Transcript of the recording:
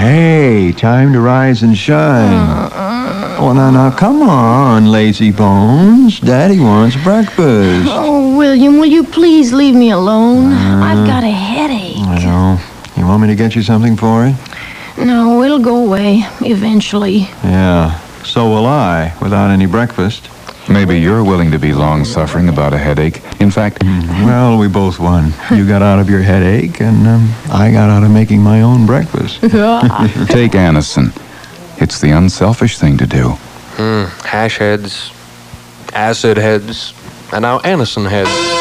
Hey, time to rise and shine. Well, now, come on, lazy bones. Daddy wants breakfast. Oh, William, will you please leave me alone? I've got a headache. I know. You want me to get you something for it? No, it'll go away eventually. Yeah, so will I, without any breakfast. Maybe you're willing to be long-suffering about a headache. In fact, Well, we both won. You got out of your headache, and I got out of making my own breakfast. take Anison. It's the unselfish thing to do. Hash heads, acid heads, and now Anison heads.